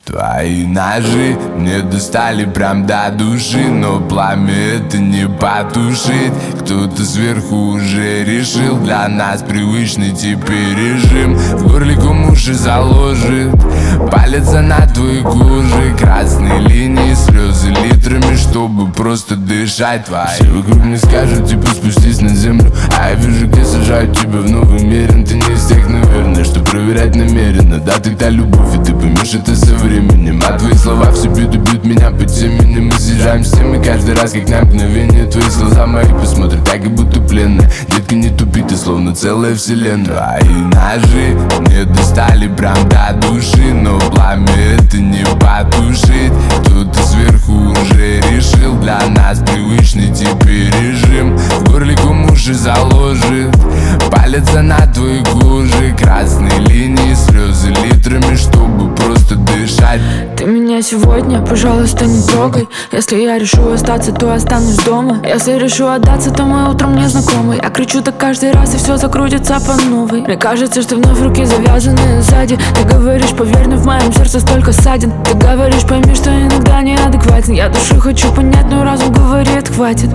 Твои ножи мне достали прям до души, но пламя это не потушить. Кто-то сверху уже решил для нас привычный теперь режим. В горле ком уши заложит, палится на твоей коже. Красные линии, слезы литрами, чтобы просто дышать. Все вокруг мне скажут, типа спустись на землю, а я вижу, где сажают тебя в новый мир. Ты не из тех, наверное, что проверять намеренно. Да, тогда любовь, и ты поймешь это со временем. А твои слова все бьют меня по темени. Мы съезжаем с темы каждый раз, как на мгновение. Твои глаза мои посмотрят так, как будто пленные. Детка, не тупи, ты словно целая вселенная. Твои ножи мне достали прям до души, но пламя это не потушить. Кто-то сверху уже решил для нас привычный теперь режим. В горле ком уши заложит, палится на твоей коже. Красные линии, слезы литрами, чтобы просто дышать. Ты меня сегодня, пожалуйста, не трогай. Если я решу остаться, то останусь дома. Если решу отдаться, то мы утром не знакомы. Я кричу так каждый раз, и все закрутится по новой. Мне кажется, что вновь руки завязаны сзади. Ты говоришь, поверь, но в моем сердце столько ссадин. Ты говоришь, пойми, что иногда неадекватен. Я душу хочу понять, но разум говорит, хватит.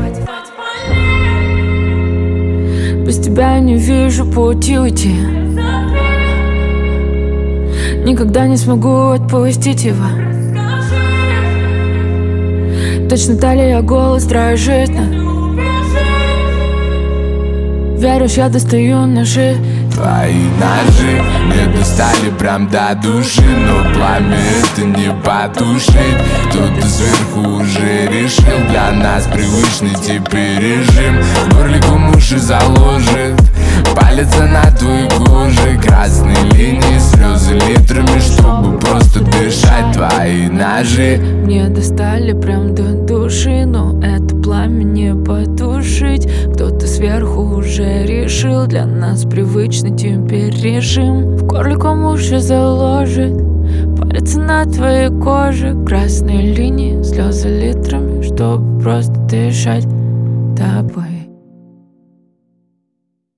Без тебя я не вижу пути уйти. Никогда не смогу отпустить его. Точно талия, голос дрожит. Веришь, я достаю ножи. Твои ножи мне достали прям до души, но пламя это не потушить. Кто-то сверху уже решил для нас привычный теперь режим. В горле ком уши заложит, палится на твоей коже. Красные линии, слезы литрами, чтобы просто дышать. Твои ножи мне достали прям до души, но это пламя не потушить. Кто-то сверху уже решил для нас привычный теперь режим. В горле ком уши заложит, палится на твоей коже. Красные линии, слезы литрами, чтобы просто дышать тобой.